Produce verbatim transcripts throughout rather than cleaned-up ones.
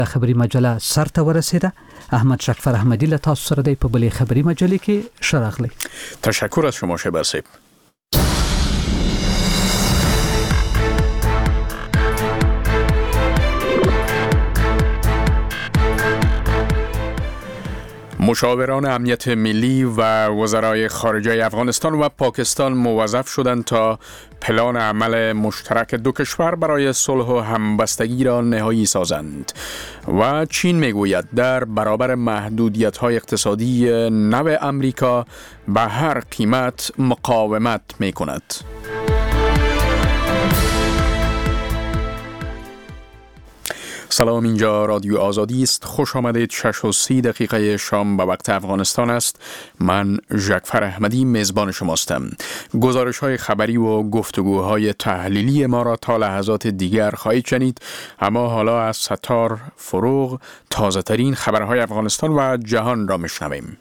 خبری مجله سرته ورسیده. احمد شکفر احمدی له تاسو سره دی په بلې خبری مجلې کې شراغلی. تشکر از شما شبر صاحب. مشاوران امنیت ملی و وزرای خارجه افغانستان و پاکستان موظف شدند تا پلان عمل مشترک دو کشور برای صلح و همبستگی را نهایی سازند و چین میگوید در برابر محدودیت‌های اقتصادی نو امریکا به هر قیمت مقاومت میکند. سلام، اینجا رادیو آزادی است. خوش آمدید. شش و سی دقیقه شام به وقت افغانستان است. من ژکفر احمدی میزبان شماستم. گزارش های خبری و گفتگوهای تحلیلی ما را تا لحظات دیگر خواهید شنید، اما حالا از ستار فروغ تازه ترین خبرهای افغانستان و جهان را میشنویم.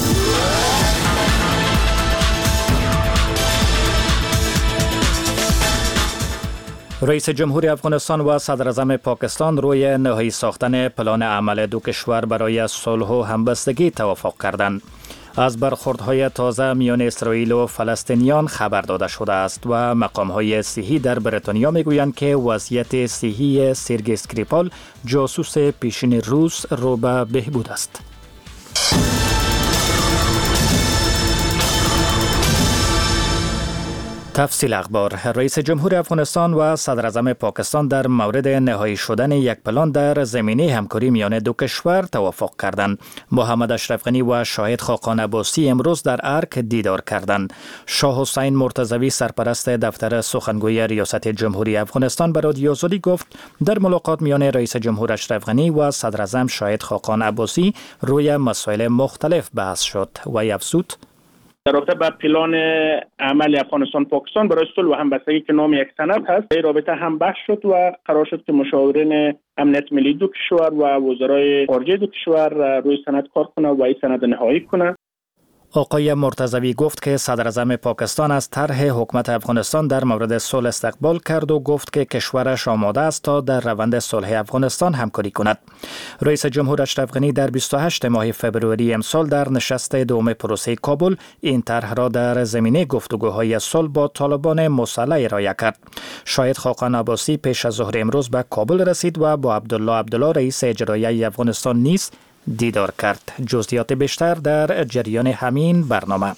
رئیس جمهور افغانستان و صدر اعظم پاکستان روی نهایی ساختن پلان عمل دو کشور برای صلح و همبستگی توافق کردند. از برخوردهای تازه میان اسرائیل و فلسطینیان خبر داده شده است و مقامهای صحی در بریتانیا میگویند که وضعیت صحی سرگئی اسکریپال جاسوس پیشین روس رو به بهبود است. تفصیل اخبار. رئیس جمهور افغانستان و صدر اعظم پاکستان در مورد نهایی شدن یک پلان در زمینه همکاری میان دو کشور توافق کردند. محمد اشرف غنی و شاهد خاقان عباسی امروز در ارک دیدار کردند. شاه حسین مرتضوی سرپرست دفتر سخنگوی ریاست جمهوری افغانستان به رادیو آزادی گفت در ملاقات میان رئیس جمهور اشرف غنی و صدر اعظم شاهد خاقان عباسی روی مسائل مختلف بحث شد و افزود در رابطه با پلان عمل افغانستان پاکستان برای صلح و همبستگی که نام یک سند هست، این رابطه هم بحث شد و قرار شد که مشاورین امنیت ملی دو کشور و وزرای خارجه دو کشور روی سند کار کنه و این سند نهایی کنه. آقای مرتضوی گفت که صدر اعظم پاکستان از طرح حکومت افغانستان در مورد صلح استقبال کرد و گفت که کشورش آماده است تا در روند صلح افغانستان همکاری کند. رئیس جمهور اشرف غنی در بیست و هشتم ماه فوریه امسال در نشست دوم پروسه کابل این طرح را در زمینه گفتگوهای صلح با طالبان مسلح ارائه کرد. شاهد خاقان عباسی پیش از ظهر امروز به کابل رسید و با عبدالله عبدالله رئیس اجرایی افغانستان نیز دیدار کرد. جزئیات بیشتر در جریان همین برنامه.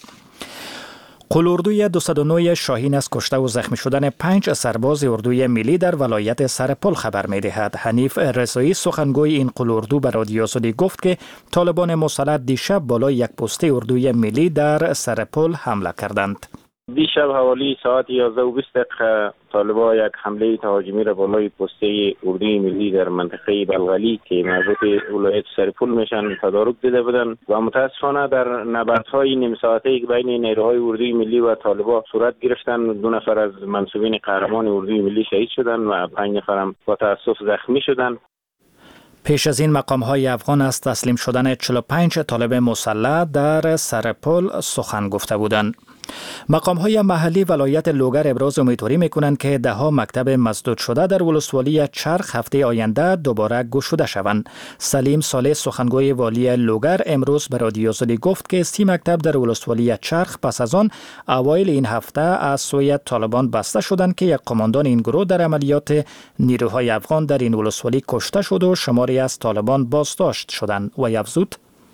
قلاردوی دویست و نه شاهین از کشته و زخمی شدن پنج سرباز اردوی ملی در ولایت سرپل خبر می دهد. حنیف رضایی سخنگوی این قلاردو به رادیو آزادی گفت که طالبان مسلح دیشب بالای یک پست اردوی ملی در سرپل حمله کردند. دیشب حوالی ساعت یازده و بیست دقیقه طالبان یک حمله تهاجمی را بالای پسته اردوی ملی در منطقه بلغلی که مربوط ولایت سرپل میشن تدارک دیده بودند و متاسفانه در نبردهای نیم ساعته که بین نیروهای اردوی ملی و طالبان صورت گرفتند، دو نفر از منصوبین قهرمان اردوی ملی شهید شدند و پنج نفر هم با تأسف زخمی شدند. پیش از این مقام‌های افغان از تسلیم شدن چهل و پنج طالب مسلح در سرپل سخن گفته بودند. مقام‌های محلی ولایت لوگر ابراز امیدواری می‌کنند که ده‌ها مکتب مسدود شده در ولسوالی چرخ هفته آینده دوباره گشوده شوند. سلیم صالح سخنگوی والی لوگر امروز به رادیو آزادی گفت که سی مکتب در ولسوالی چرخ پس از آن اوایل این هفته از سوی طالبان بسته شدند که یک قماندان این گروه در عملیات نیروهای افغان در این ولسوالی کشته شد و شماری از طالبان بازداشت شدند و افزود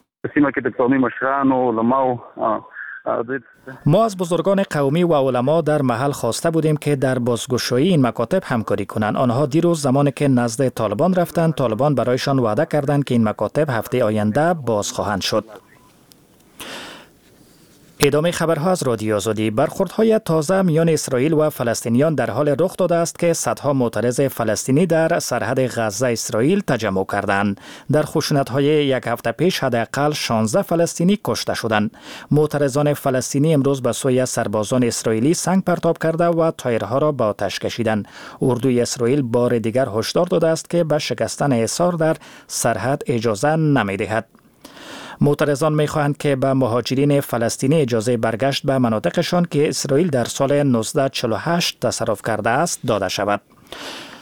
ما از بزرگان قومی و علما در محل خواسته بودیم که در بازگشایی این مکاتب همکاری کنند. آنها دیروز زمانی که نزد طالبان رفتند، طالبان برایشان وعده کردند که این مکاتب هفته آینده باز خواهند شد. ادامه خبرها از رادیو آزادی. برخوردهای تازه میان اسرائیل و فلسطینیان در حال رخ داده است که صدها معترض فلسطینی در سرحد غزه اسرائیل تجمع کردند. در خشونت‌های یک هفته پیش حداقل شانزده فلسطینی کشته شدند. معترضان فلسطینی امروز به سوی سربازان اسرائیلی سنگ پرتاب کرده و تایرها را به آتش کشیدند. اردوی اسرائیل بار دیگر هشدار داده است که به شکستن حصار در سرحد اجازه نمی‌دهد. معترضان می‌خواهند که به مهاجرین فلسطینی اجازه برگشت به مناطقشان که اسرائیل در سال نوزده چهل و هشت تصرف کرده است داده شود.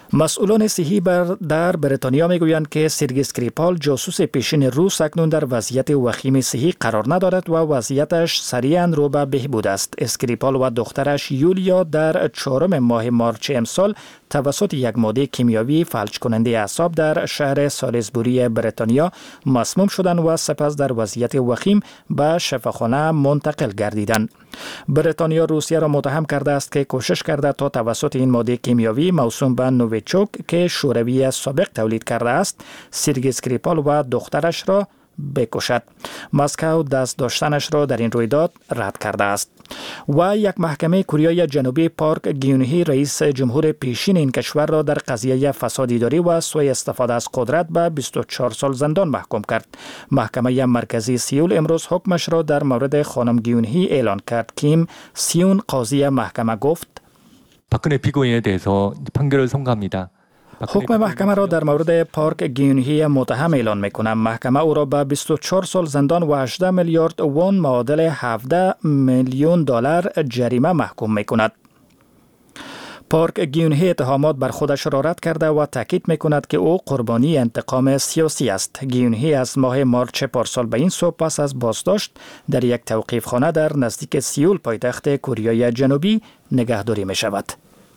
مسئولان صحی در بریتانیا میگویند که سرگی اسکریپال جاسوس پیشین روس اکنون در وضعیت وخیم صحی قرار ندارد و وضعیتش سریعا رو به بهبود است. اسکریپال و دخترش یولیا در چهارم ماه مارچ امسال توسط یک ماده کیمیاوی فلج کننده اعصاب در شهر سالیزبوری بریتانیا مسموم شدند و سپس در وضعیت وخیم به شفاخانه منتقل گردیدند. بریتانیا روسیه را متهم کرده است که کوشش کرده تا توسط این ماده کیمیاوی موسوم به نوویچوک که شوروی سابق تولید کرده است، سرگی اسکریپال و دخترش را بکشد. مسکو دست داشتنش را در این رویداد رد کرده است. و یک محکمه کره جنوبی پارک گیونهی رئیس جمهور پیشین این کشور را در قضیه فساد اداری و سوء استفاده از قدرت به بیست و چهار سال زندان محکوم کرد. محکمه مرکزی سیول امروز حکمش را در مورد خانم گیونهی اعلان کرد. کیم سیون قاضی محکمه گفت 박근혜 피고인에 대해서 판결을 선고합니다. حکم محکمه را در مورد پارک گیونهی متهم اعلان میکنم. محکمه او را به بیست و چهار سال زندان و هجده میلیارد وون معادل هفده میلیون دلار جریمه محکوم میکند. پارک گیونهی اتهامات بر خودش را رد کرده و تاکید میکند که او قربانی انتقام سیاسی است. گیونهی از ماه مارچ پارسال به این سو پس از بازداشت در یک توقیفخانه در نزدیک سیول پایتخت کره جنوبی نگهداری می شود.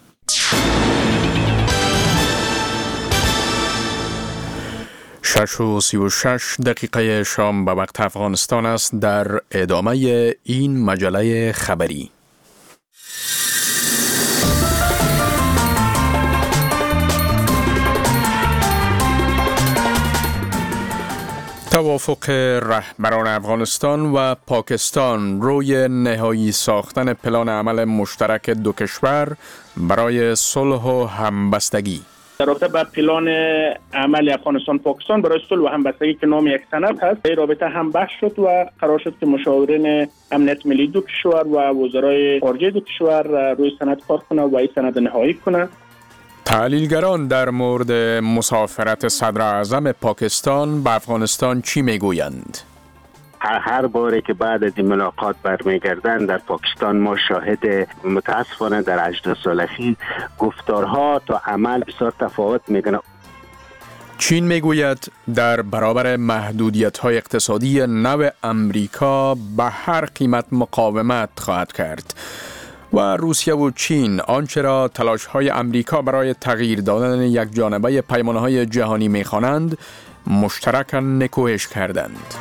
شش و سی و شش دقیقه شام به وقت افغانستان است. در ادامه این مجله خبری توافق رهبران افغانستان و پاکستان روی نهایی ساختن پلان عمل مشترک دو کشور برای صلح و همبستگی. در رابطه با پلان عمل افغانستان پاکستان برای صلح و همبستگی که نام یک سند هست، این رابطه هم بحث شد و قرار شد که مشاورین امنیت ملی دو کشور و وزرای خارجه دو کشور روی سند کار کنه و این سند نهایی کنه. تحلیلگران در مورد مسافرت صدر اعظم پاکستان به افغانستان چی میگویند؟ هر باره که بعد از این ملاقات برمیگردن در پاکستان ما شاهد متاسفانه در هجده سال اخیر گفتارها تا عمل بسیار تفاوت میکنه. چین میگوید در برابر محدودیت‌های اقتصادی نو امریکا به هر قیمت مقاومت خواهد کرد و روسیه و چین آنچه را تلاش‌های امریکا برای تغییر دادن یک جانبه پیمانه‌های جهانی می‌خوانند مشترکاً نکوهش کردند.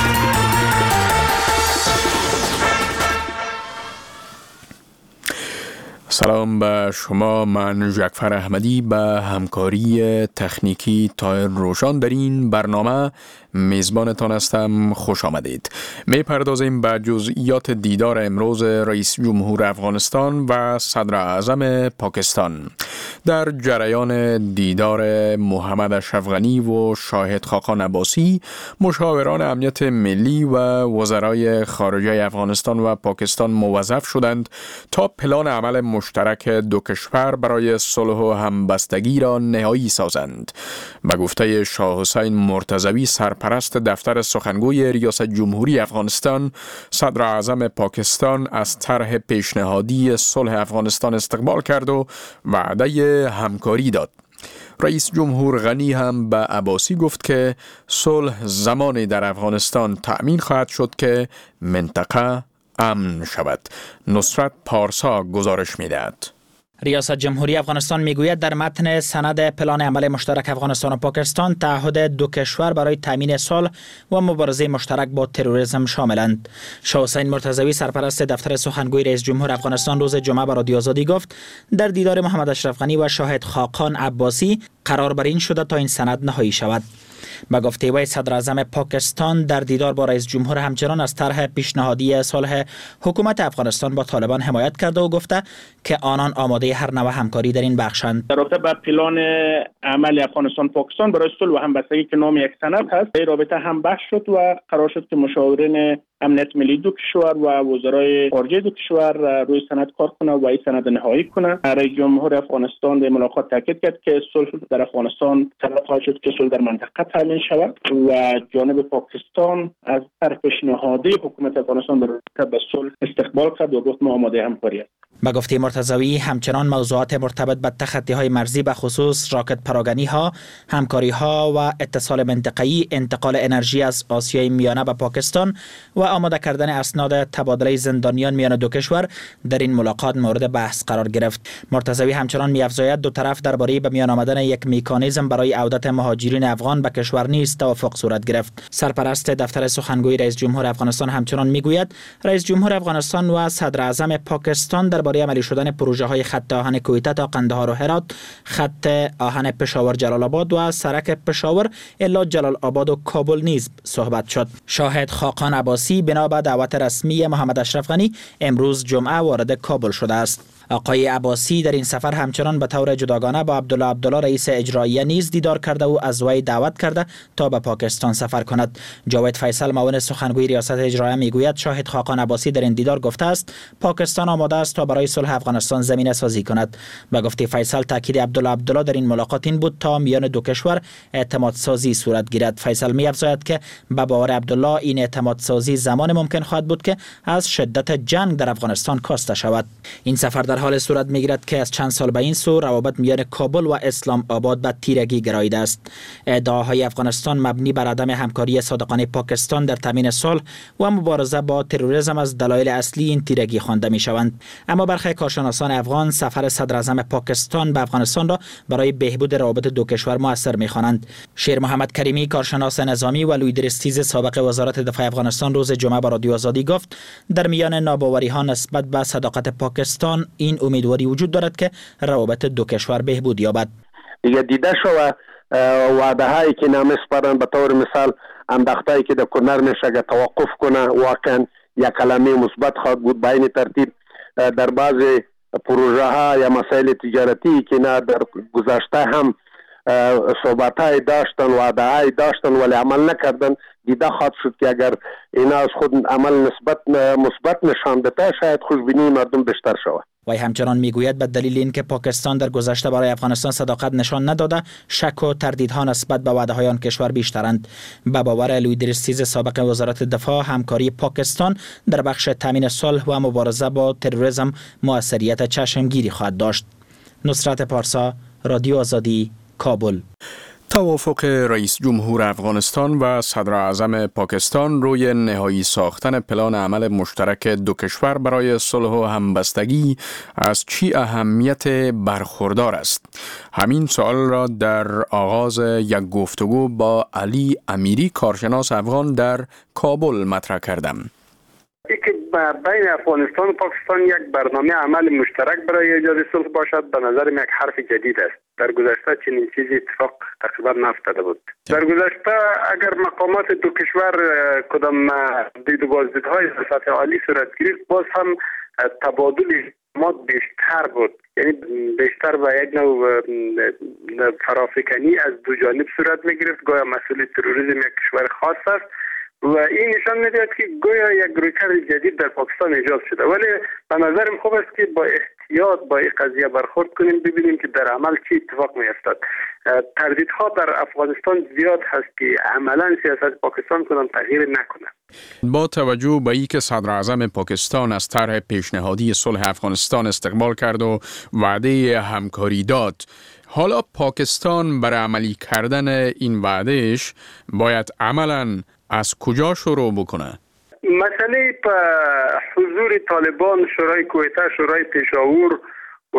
سلام به شما، من جعفر احمدی به همکاری تکنیکی تایر روشان در این برنامه میزبانتان هستم. خوش آمدید. می پردازیم به جزئیات دیدار امروز رئیس جمهور افغانستان و صدر اعظم پاکستان. در جریان دیدار محمد اشرف غنی و شاهد خاقان عباسی، مشاوران امنیت ملی و وزرای خارجه افغانستان و پاکستان موظف شدند تا پلان عمل مشترک دو کشور برای صلح و همبستگی را نهایی سازند. به گفته شاه حسین مرتضوی سرپرست دفتر سخنگوی ریاست جمهوری افغانستان، صدر اعظم پاکستان از طرح پیشنهادی صلح افغانستان استقبال کرد و وعده همکاری داد. رئیس جمهور غنی هم به عباسی گفت که صلح زمانی در افغانستان تأمین خواهد شد که منطقه امن شود. نصرت پارسا گزارش می‌دهد. ریاست جمهوری افغانستان میگوید در متن سند پلان عمل مشترک افغانستان و پاکستان تعهد دو کشور برای تامین صلح و مبارزه مشترک با تروریسم شاملند. شاه حسین مرتضوی سرپرست دفتر سخنگوی رئیس جمهور افغانستان روز جمعه به رادیو آزادی گفت در دیدار محمد اشرف غنی و شاهد خاقان عباسی قرار بر این شده تا این سند نهایی شود. به گفته وی صدر اعظم پاکستان در دیدار با رئیس جمهور همچنان از طرح پیشنهادی صلح حکومت افغانستان با طالبان حمایت کرده و گفته که آنان آماده هر نوع همکاری در این بخشند. در رابطه با پلان عمل افغانستان پاکستان برای صلح و همبستگی که نام یک سند هست، این رابطه هم بحث شد و قرار شد که مشاورین امنیت ملی دو کشور و وزرای خارجه دو کشور روی سند کار کنه و این سند نهایی کنه. رئیس جمهور افغانستان در ملاقات تاکید کرد که صلح در افغانستان طلب شد که صلح در منطقه تامین شود و جانب پاکستان از طرف پیشنهادی حکومت افغانستان در به صلح استقبال کرد و گفت ما آماده همکاری است. به گفته مرتضوی همچنان موضوعات مرتبط به تخطی های مرزی به خصوص راکت پراگنی ها، همکاری ها و اتصال منطقه‌ای، انتقال انرژی از آسیای میانه به پاکستان و آماده کردن اسناد تبادله زندانیان میان دو کشور در این ملاقات مورد بحث قرار گرفت. مرتضوی همچنان می‌افزاید دو طرف درباره به میان آمدن یک مکانیزم برای عودت مهاجرین افغان به کشور نیز توافق صورت گرفت. سرپرست دفتر سخنگوی رئیس جمهور افغانستان همچنان میگوید رئیس جمهور افغانستان و صدر اعظم پاکستان درباره عملی شدن پروژه های خط آهن کویته تا قندهار و هرات، خط آهن پشاور جلال آباد و سرک پشاور الا جلال آباد و کابل نیز صحبت شد. شاهد خاقان عباسی بنا به دعوت رسمی محمد اشرف غنی امروز جمعه وارد کابل شده است. آقای عباسی در این سفر همچنان به طور جداگانه با عبدالله عبدالله رئیس اجراییه نیز دیدار کرده و از وی دعوت کرده تا به پاکستان سفر کند. جاوید فیصل معاون سخنگوی ریاست اجراییه میگوید شاهد خاقان عباسی در این دیدار گفته است پاکستان آماده است تا برای صلح افغانستان زمینه سازی کند. به گفته فیصل تاکید عبدالله عبدالله در این ملاقات این بود تا میان دو کشور اعتماد سازی صورت گیرد. فیصل می‌افزاید که به باور عبدالله این اعتماد سازی زمان ممکن خواهد بود که از شدت جنگ در افغانستان کاسته شود. این سفر در حال صورت میگیرد که از چند سال به این سو روابط میان کابل و اسلام آباد به تیرگی گراییده است. ادعاهای افغانستان مبنی بر عدم همکاری صادقانه پاکستان در تامین صلح و مبارزه با تروریسم از دلایل اصلی این تیرگی خوانده میشوند. اما برخی کارشناسان افغان سفر صدر اعظم پاکستان به افغانستان را برای بهبود روابط دو کشور موثر میخوانند. شیر محمد کریمی کارشناس نظامی و لویدرستیز سابق وزارت دفاع افغانستان روز جمعه به رادیو آزادی گفت در میان ناباوری ها نسبت به صداقت پاکستان این امیدواری وجود دارد که روابط دو کشور بهبود یابد. دیگه دیده شو وعده هایی که نمیسپارن به طور مثال انداختایی که در کنر میشه که توقف کنه واقعا یک کلمه مثبت خواهد بود. به این ترتیب در بعض پروژه ها یا مسائل تجارتی که نه در گذشته هم صحبت های داشتن وعده های داشتن ولی عمل نکردن دیده خواهد شد که اگر اینا از خود عمل نسبت مثبت نشان بده شاید خوشبینی مردم بیشتر شود. وی همچنان میگوید به دلیل اینکه پاکستان در گذشته برای افغانستان صداقت نشان نداده شک و تردیدها نسبت به وعده های آن کشور بیشترند. به باور لویدرستیز سابق وزارت دفاع همکاری پاکستان در بخش تامین صلح و مبارزه با تروریسم موثریت چشمگیری خواهد داشت. نصرت پارسا، رادیو آزادی، کابل. توافق رئیس جمهور افغانستان و صدر اعظم پاکستان روی نهایی ساختن پلان عمل مشترک دو کشور برای صلح و همبستگی از چی اهمیت برخوردار است؟ همین سوال را در آغاز یک گفتگو با علی امیری کارشناس افغان در کابل مطرح کردم. که بین افغانستان و پاکستان یک برنامه عمل مشترک برای ایجاد صلح باشد به نظر من یک حرف جدید است. در گذشته چنین چیزی اتفاق تقریبا نافتاده بود. در گذشته اگر مقامات دو کشور کدام دید و بازدیدهای سطح عالی صورت گرفت باز هم تبادل معلومات بیشتر بود، یعنی بیشتر و یک نوع فرافکنی از دو جانب صورت می گرفت. گویا مسئله تروریسم یک کشور خاص است و این نشان می‌دهد که گویا یک رویکرد جدید در پاکستان ایجاد شده، ولی به نظرم خوب است که با احتیاط با این قضیه برخورد کنیم، ببینیم که در عمل چه اتفاق می‌افتد. تردیدها در افغانستان زیاد هست که عملاً سیاست پاکستان کنم تغییر نکنه. با توجه به اینکه صدر اعظم پاکستان از طرح پیشنهادی صلح افغانستان استقبال کرد و وعده همکاری داد، حالا پاکستان برای عملی کردن این وعدهش باید عملاً از کجا شروع بکنه؟ مسئله حضور طالبان شورای کویته، شورای پشاور و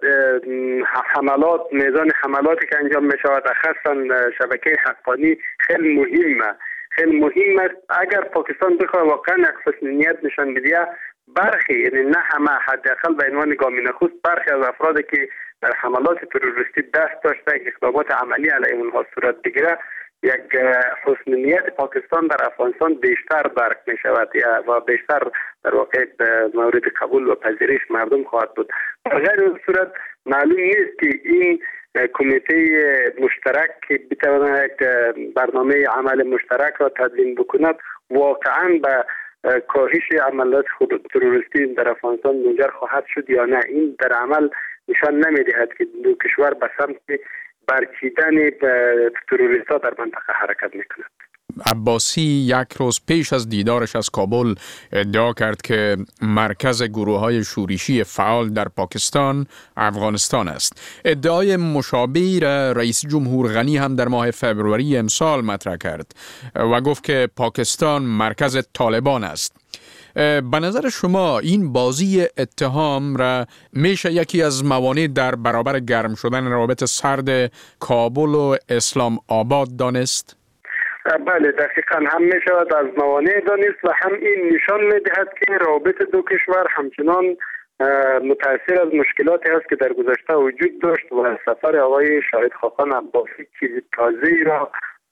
حملات، میزان حملاتی که انجام می شود خاصا شبکه حقانی خیلی مهمه. خیلی مهم است اگر پاکستان بخواد واقعا یک حسن نیت نشان بده، برخی یعنی نه همه، حداقل به عنوان گام نخست برخی از افرادی که در حملات تروریستی دست داشته اقدامات عملی علیه اونها صورت بگیره، یک حسن نیت پاکستان در افغانستان بیشتر درک می شود و بیشتر در واقع مورد قبول و پذیرش مردم خواهد بود. در غیر این صورت معلوم نیست که این کمیته مشترک که بتواند برنامه عمل مشترک را تدوین بکند واقعا به کاهش عملیات خود تروریستی در افغانستان منجر خواهد شد یا نه. این در عمل نشان نمی‌دهد که دو کشور به سمت برچیدن تروریست‌ها در منطقه حرکت می‌کنند. عباسی یک روز پیش از دیدارش از کابل ادعا کرد که مرکز گروه‌های شورشی فعال در پاکستان افغانستان است. ادعای مشابهی را رئیس جمهور غنی هم در ماه فوریه امسال مطرح کرد و گفت که پاکستان مرکز طالبان است. به نظر شما این بازی اتهام را میشه یکی از موانع در برابر گرم شدن روابط سرد کابل و اسلام آباد دانست؟ بله، دقیقا هم می شود از موانع دانست و هم این نشان می دهد که روابط دو کشور همچنان متاثر از مشکلاتی است که در گذشته وجود داشت و سفر آقای شاهد خاقان عباسی چیز تازه‌ای را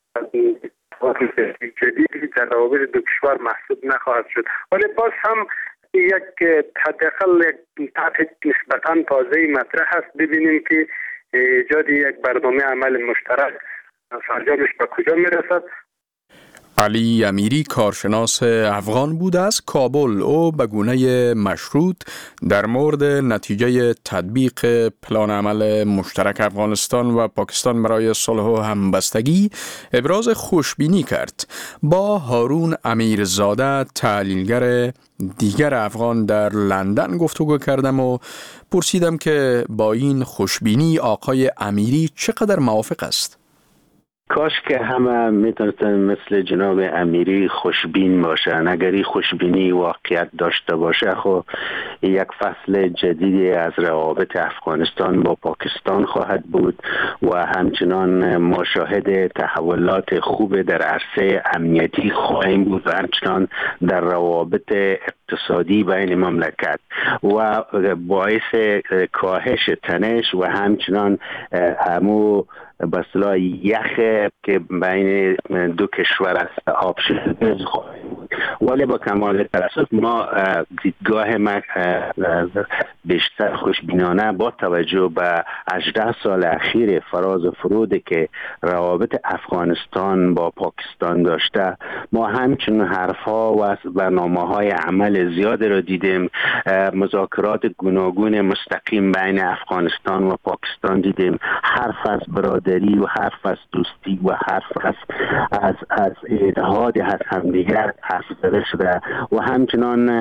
جدیدی در روابط دو کشور محسوب نخواهد شد. ولی باز هم یک حداقل یک طرح نسبتاً تازه‌ای مطرح است. ببینیم که ایجاد یک برنامه عمل مشترک فرجامش به کجا میرسد. علی امیری کارشناس افغان بود از کابل. او به گونه مشروط در مورد نتیجه تطبیق پلان عمل مشترک افغانستان و پاکستان برای صلح و همبستگی ابراز خوشبینی کرد. با هارون امیرزاده تحلیلگر دیگر افغان در لندن گفتگو کردم و پرسیدم که با این خوشبینی آقای امیری چقدر موافق است. کاش که همه میتونستن مثل جناب امیری خوشبین باشن. اگر این خوشبینی واقعیت داشته باشه خب یک فصل جدیدی از روابط افغانستان با پاکستان خواهد بود و همچنان ما شاهد تحولات خوب در عرصه امنیتی خواهیم بود و همچنان در روابط اقتصادی بین مملکت و باعث کاهش تنش و همچنان همو به اصطلاح یخ که بین دو کشور است آب شده خواهیم بود. ولی با کمال تاسف ما دیدگاه ما بیشتر خوشبینانه با توجه به هجده سال اخیر فراز و فرودی که روابط افغانستان با پاکستان داشته، ما همچنین حرفها و برنامه‌های عمل زیاد را دیدیم. مذاکرات گوناگون مستقیم بین افغانستان و پاکستان دیدیم. حرف از برادری و حرف از دوستی و حرف از از از اتحاد از همدیگر حرف زده شده و همچنان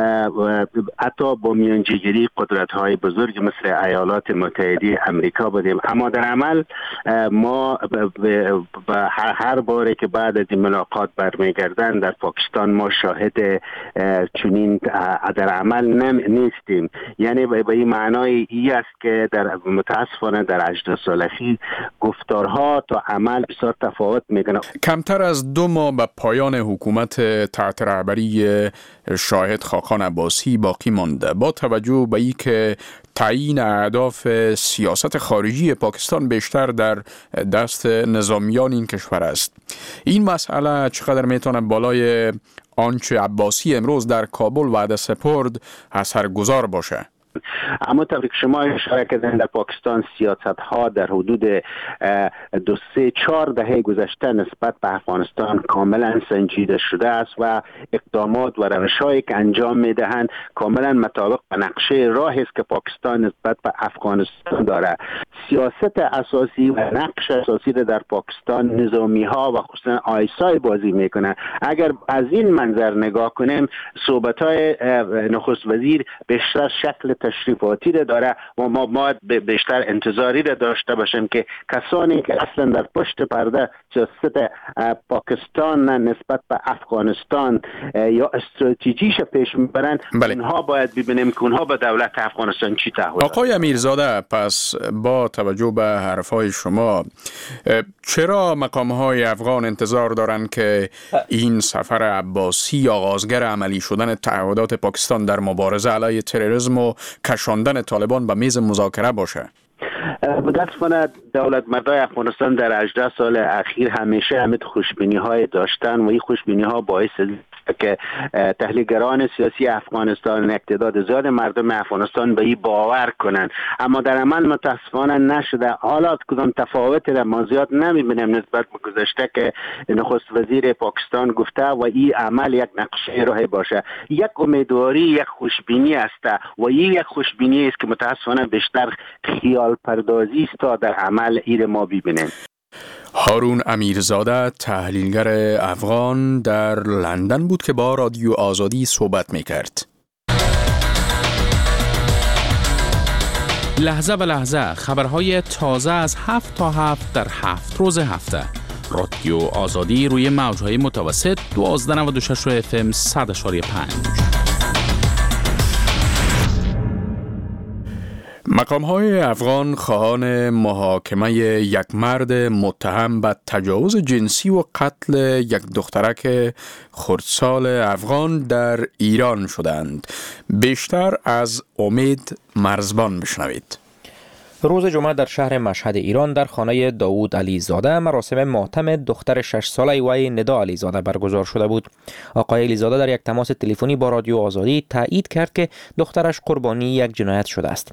حتی با میانجیگری قدرت‌های بزرگ مثل ایالات متحده آمریکا بودیم. اما در عمل ما به هر باره که بعد از این ملاقات برمیگردن در پاکستان ما شاهد چنین در عمل نیستیم. یعنی به این معنای ای است که در متاسفانه در هجده سال اخیر گفتارها تا عمل بسیار تفاوت میکنه. کمتر از دو ماه به پایان حکومت تحت رهبری شاهد خاقان عباسی باقی مانده. با توجه به اینکه تعیین اهداف سیاست خارجی پاکستان بیشتر در دست نظامیان این کشور است، این مسئله چقدر میتونه بالای آنچه عباسی امروز در کابل وعده سپرد اثرگذار باشه؟ اما طبری که شما اشاره کردن در پاکستان سیاست ها در حدود دو سه چهار دهه گذشته نسبت به افغانستان کاملا سنجیده شده است و اقدامات و روش هایی که انجام می دهند کاملا مطابق به نقشه راهی است که پاکستان نسبت به افغانستان داره. سیاست اساسی و نقش اساسی در پاکستان نظامی ها و خصوصا آیسای بازی میکنه. اگر از این منظر نگاه کنیم صحبت های نخست وزیر بیشتر شکل تشریفاتی داره و ما باید بیشتر انتظاری را داشته باشیم که کسانی که اصلا در پشت پرده سیاست پاکستان نسبت به افغانستان یا استراتژیش پیش میبرند، بله. اونها باید ببینیم که اونها به دولت افغانستان چی تعهد. آقای امیرزاده، پس با توجه به حرفهای شما چرا مقام‌های افغان انتظار دارند که این سفر عباسی آغازگر عملی شدن تعهدات پاکستان در مبارزه علیه تروریسم و کشاندن طالبان به میز مذاکره باشه؟ متاسفانه دولت مردای افغانستان در هجده سال اخیر همیشه همین خوشبینی های داشتن و این خوشبینی ها باعث که تحلیلگران سیاسی افغانستان، اقتدار زیاد مردم افغانستان به این باور کنند، اما در عمل متاسفانه نشده. حالا کدام تفاوتی را ما زیاد نمیبینیم نسبت به گذشته که نخست وزیر پاکستان گفته و این عمل یک نقشه راه باشه. یک امیدواری، یک خوشبینی است و این یک خوشبینی است که متاسفانه بیشتر خیال پردازی است تا در عمل ایر ما ببینیم. هارون امیرزاده تحلیلگر افغان در لندن بود که با رادیو آزادی صحبت میکرد. لحظه به لحظه خبرهای تازه از هفت تا هفت در هفت روز هفته. رادیو آزادی روی موجهای متوسط دوازده نود و شش اف ام صد و پنج. مقام‌های افغان خواهان محاکمه یک مرد متهم به تجاوز جنسی و قتل یک دخترک خردسال افغان در ایران شدند. بیشتر از امید مرزبان بشنوید. روز جمعه در شهر مشهد ایران در خانه داوود علیزاده مراسم ماتم دختر شش ساله وی ندا علیزاده برگزار شده بود. آقای علیزاده در یک تماس تلفنی با رادیو آزادی تایید کرد که دخترش قربانی یک جنایت شده است.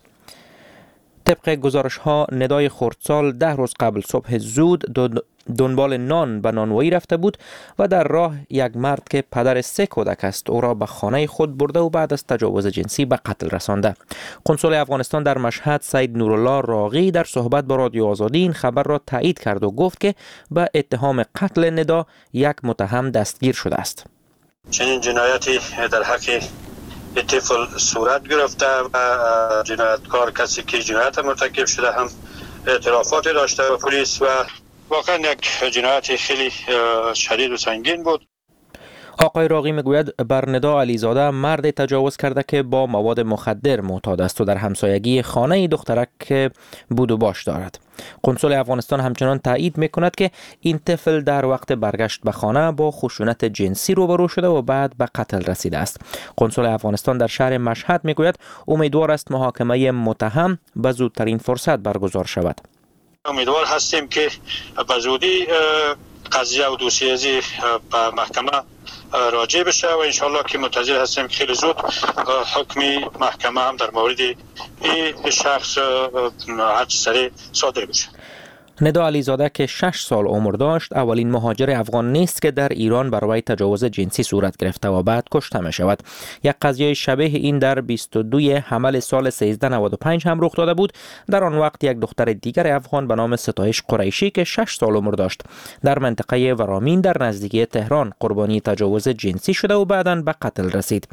طبق گزارش ها ندای خردسال ده روز قبل صبح زود دنبال نان به نانوایی رفته بود و در راه یک مرد که پدر سه کودک است او را به خانه خود برده و بعد از تجاوز جنسی به قتل رسانده. قنصل افغانستان در مشهد سید نورالله راغی در صحبت با رادیو آزادی این خبر را تایید کرد و گفت که به اتهام قتل ندا یک متهم دستگیر شده است. چنین جنایتی در حق طفل صورت گرفته و جنایتکار کسی که جنایت مرتکب شده هم اعترافات داشته و پلیس و واقعا یک جنایت خیلی شدید و سنگین بود. آقای راغی میگوید بر ندا علیزاده مرد تجاوز کرده که با مواد مخدر معتاد است و در همسایگی خانه دخترک بود و باش دارد. قنصل افغانستان همچنان تایید میکند که این طفل در وقت برگشت به خانه با خشونت جنسی روبرو شده و بعد به قتل رسیده است. قنصل افغانستان در شهر مشهد میگوید امیدوار است محاکمه متهم به زودترین فرصت برگزار شود. امیدوار هستیم که به زودی قضیه و دوسیه به محکمه راجع بشه و انشالله که منتظر هستیم خیلی زود حکم محکمه هم در مورد این شخص هر سریع صادر بشه. ندا علیزاده که شش سال عمر داشت اولین مهاجر افغان نیست که در ایران برای تجاوز جنسی صورت گرفته و بعد کشته می شود. یک قضیه شبیه این در بیست و دو حمل سال سیزده نود و پنج هم رخ داده بود. در آن وقت یک دختر دیگر افغان به نام ستایش قریشی که شش سال عمر داشت در منطقه ورامین در نزدیکی تهران قربانی تجاوز جنسی شده و بعداً به قتل رسید.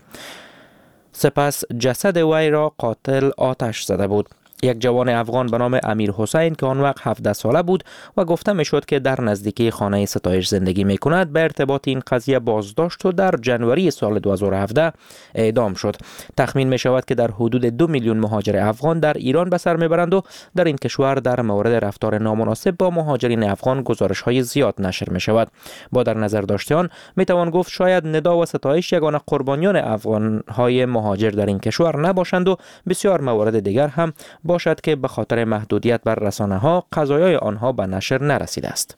سپس جسد وی را قاتل آتش زده بود. یک جوان افغان به نام امیر حسین که آن وقت هفده ساله بود و گفته می شد که در نزدیکی خانه ستایش زندگی می کند به ارتباط این قضیه بازداشت و در جنوری سال دو هزار و هفده اعدام شد. تخمین می شود که در حدود دو میلیون مهاجر افغان در ایران به سر می برند و در این کشور در مورد رفتار نامناسب با مهاجرین افغان گزارش های زیاد نشر می شود. با در نظر داشته آن می توان گفت شاید ندا و ستایش یگانه قربانیان افغان های مهاجر در این کشور نباشند و بسیار موارد دیگر هم باشد که به خاطر محدودیت بر رسانه ها قضایای آنها به نشر نرسیده است.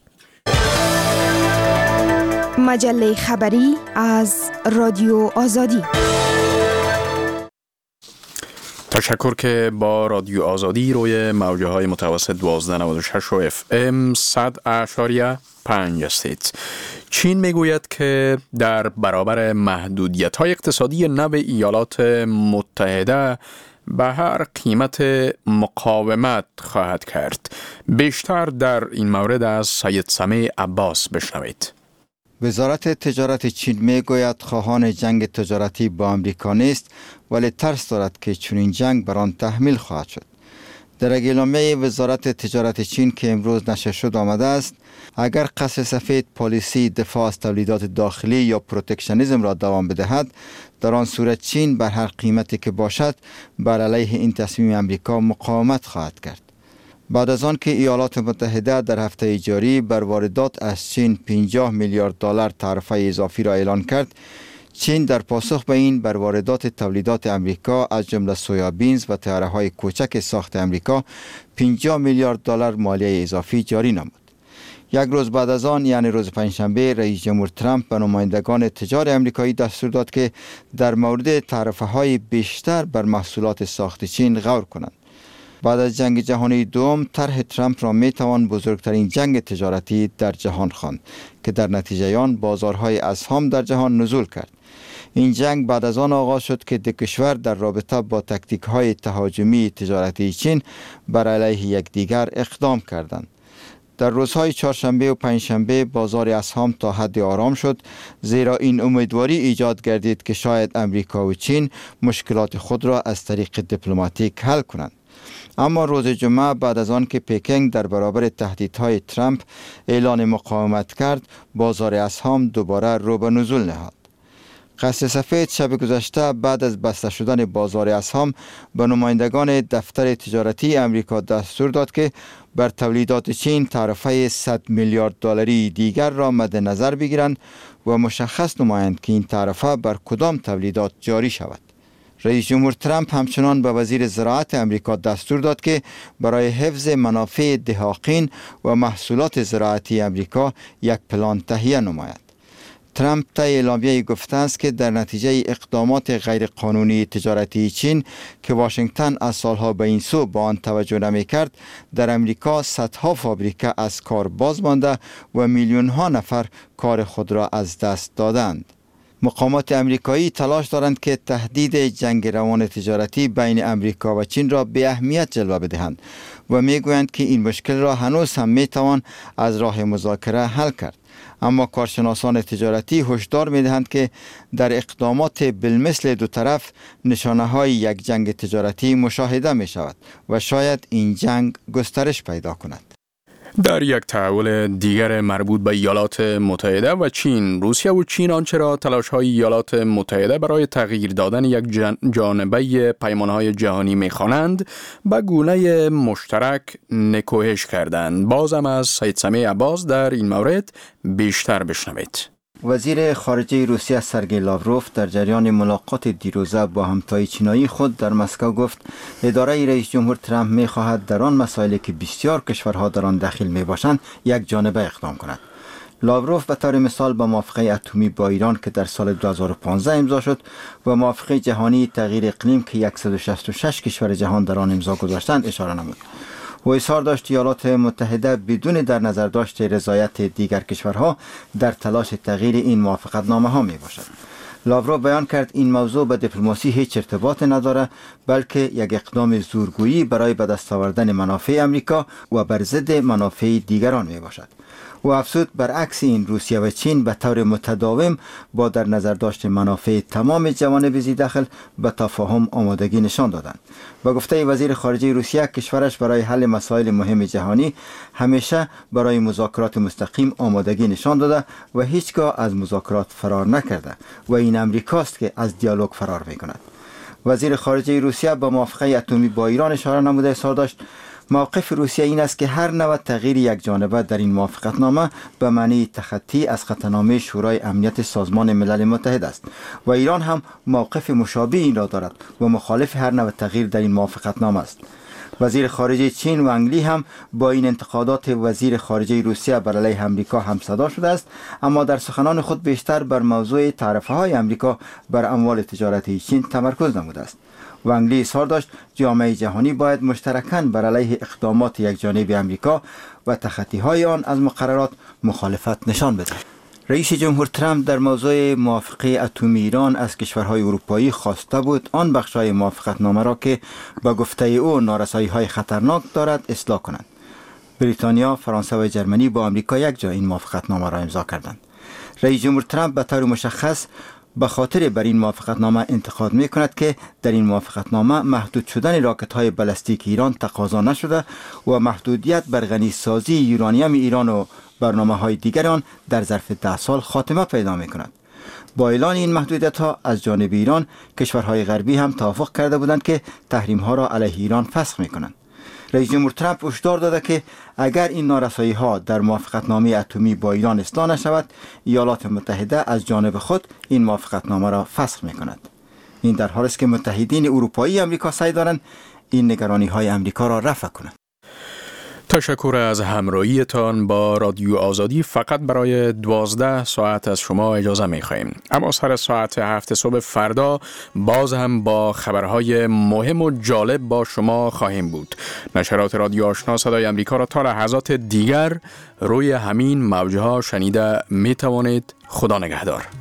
مجله خبری از رادیو آزادی. تشکر که با رادیو آزادی روی موجه های متوسط دوازده نود و شش اف ام صد اشاریه پنج هستید. چین میگوید که در برابر محدودیت های اقتصادی نو ایالات متحده به هر قیمت مقاومت خواهد کرد. بیشتر در این مورد از سید سمیع عباس بشنوید. وزارت تجارت چین میگوید خواهان جنگ تجارتی با آمریکا نیست ولی ترس دارد که چنین جنگ بر آن تحمیل خواهد شد. در اعلامیه وزارت تجارت چین که امروز نشر شد آمده است اگر قصر سفید پالیسی دفاع از تولیدات داخلی یا پروتکشنیسم را دوام بدهد در آن صورت چین بر هر قیمتی که باشد بر علیه این تصمیم امریکا مقاومت خواهد کرد. بعد از آن که ایالات متحده در هفته جاری بر واردات از چین پنجاه میلیارد دلار تعرفه اضافی را اعلان کرد، چین در پاسخ به این بر واردات تولیدات امریکا از جمله سویابینز و طیاره‌های کوچک ساخت امریکا پنجاه میلیارد دلار مالیه اضافی جاری نمود. یک روز بعد از آن یعنی روز پنجشنبه رئیس جمهور ترامپ به نمایندگان تجار آمریکایی دستور داد که در مورد تعرفه‌های بیشتر بر محصولات ساخت چین غور کنند. بعد از جنگ جهانی دوم طرح ترامپ را می توان بزرگترین جنگ تجارتی در جهان خواند که در نتیجه آن بازارهای اسهم در جهان نزول کرد. این جنگ بعد از آن آغاز شد که دو کشور در رابطه با تاکتیک‌های تهاجمی تجارتی چین بر علیه یکدیگر اقدام کردند. در روزهای چهارشنبه و پنجشنبه بازار اسهم تا حد آرام شد، زیرا این امیدواری ایجاد گردید که شاید امریکا و چین مشکلات خود را از طریق دیپلماتیک حل کنند. اما روز جمعه بعد از آن که پکینگ در برابر تهدیدهای ترامپ اعلان مقاومت کرد، بازار اسهم دوباره رو به نزول نهاد. قصر سفید شب گذشته بعد از بسته شدن بازار اسهم به نمایندگان دفتر تجارتی امریکا دستور داد که بر تولیدات چین تعرفه صد میلیارد دلاری دیگر را مد نظر بگیرند و مشخص نمایند که این تعرفه بر کدام تولیدات جاری شود. رئیس جمهور ترامپ همچنان به وزیر زراعت امریکا دستور داد که برای حفظ منافع دهقان و محصولات زراعتی امریکا یک پلان تهیه نماید. ترامپ طی اعلامیه گفته است که در نتیجه اقدامات غیرقانونی تجارتی چین که واشنگتن از سالها به این سو با آن توجه نمی کرد، در امریکا صدها فابریکه از کار باز مانده و میلیون ها نفر کار خود را از دست دادند. مقامات امریکایی تلاش دارند که تهدید جنگ روان تجارتی بین امریکا و چین را به اهمیت جلوه بدهند و میگویند که این مشکل را هنوز هم میتوان از راه مذاکره حل کرد. اما کارشناسان تجارتی هشدار میدهند که در اقدامات بالمثل دو طرف نشانه های یک جنگ تجارتی مشاهده می شود و شاید این جنگ گسترش پیدا کند. در یک تحول دیگر مربوط به ایالات متحده و چین، روسیه و چین آنچه را تلاش‌های ایالات متحده برای تغییر دادن یک جانبه پیمان‌های جهانی می‌خوانند، به گونه مشترک نکوهش کردند. بازم از سید سمیع عباس در این مورد بیشتر بشنوید. وزیر خارجه روسیه سرگئی لاوروف در جریان ملاقات دیروزه با همتای چینایی خود در مسکو گفت اداره رئیس جمهور ترامپ می خواهد در آن مسائلی که بسیار کشورها در آن دخیل می باشند یک جانبه اقدام کند. لاوروف به طور مثال با موافقه اتمی با ایران که در سال دو هزار و پانزده امضا شد و موافقه جهانی تغییر اقلیم که صد و شصت و شش کشور جهان در آن امضا گذاشتند اشاره نمود. و اظهار داشت ایالات متحده بدون در نظر داشت رضایت دیگر کشورها در تلاش تغییر این موافقت نامه ها می باشد. لاوروف بیان کرد این موضوع به دیپلماسی هیچ ارتباط نداره، بلکه یک اقدام زورگویی برای به دست آوردن منافع امریکا و بر ضد منافع دیگران می باشد. و افزود برعکس این روسیه و چین به طور متداوم با در نظر داشت منافع تمام جوانب ذی دخل به تفاهم آمادگی نشان دادند. با گفته وزیر خارجه روسیه، کشورش برای حل مسائل مهم جهانی همیشه برای مذاکرات مستقیم آمادگی نشان داده و هیچگاه از مذاکرات فرار نکرده و این امریکاست که از دیالوگ فرار می‌کند. وزیر خارجه روسیه با موافقه اتمی با ایران اشاره نموده اظهار داشت موقف روسیه این است که هر نوع تغییر یک جانبه در این موافقتنامه به معنی تخطی از قطعنامه شورای امنیت سازمان ملل متحد است و ایران هم موقف مشابه این را دارد و مخالف هر نوع تغییر در این موافقتنامه است. وزیر خارجه چین وانگ لی هم با این انتقادات وزیر خارجه روسیه بر علیه امریکا همصدا شده است، اما در سخنان خود بیشتر بر موضوع تعرفه‌های امریکا بر اموال تجارتی چین تمرکز نموده است. وانگ لی اظهار داشت جامعه جهانی باید مشترکاً بر علیه اقدامات یکجانبه امریکا و تخطی‌های آن از مقررات مخالفت نشان بدهد. رئیس جمهور ترامپ در موضوع موافقه اتمی ایران از کشورهای اروپایی خواسته بود آن بخش‌های موافقتنامه را که به گفته او نارسایی‌های خطرناک دارد اصلاح کنند. بریتانیا، فرانسه و جرمنی با آمریکا یک جا این موافقتنامه را امضا کردند. رئیس جمهور ترامپ به طور مشخص به خاطر بر این موافقتنامه انتقاد می کند که در این موافقتنامه محدود شدن راکت های بالستیک ایران تقاضا نشده و محدودیت بر غنی سازی یورانیم ایران و برنامه های دیگر آن در ظرف ده سال خاتمه پیدا می کند. با اعلان این محدودیت ها از جانب ایران، کشورهای غربی هم توافق کرده بودند که تحریم ها را علیه ایران فسخ می کنند. رئیس جمهور ترامپ هشدار داده که اگر این نارسایی ها در موافقتنامه اتمی با ایران اصلاح نشود، ایالات متحده از جانب خود این موافقتنامه را فسخ می کند. این در حالی است که متحدین اروپایی امریکا سعی دارند این نگرانی های امریکا را رفع کنند. تشکر از همراهیتان با رادیو آزادی. فقط برای دوازده ساعت از شما اجازه می خواهیم، اما سر ساعت هفت صبح فردا باز هم با خبرهای مهم و جالب با شما خواهیم بود. نشرات رادیو آشنا صدای امریکا را تا لحظات دیگر روی همین موجه ها شنیده می توانید. خدا نگهدار.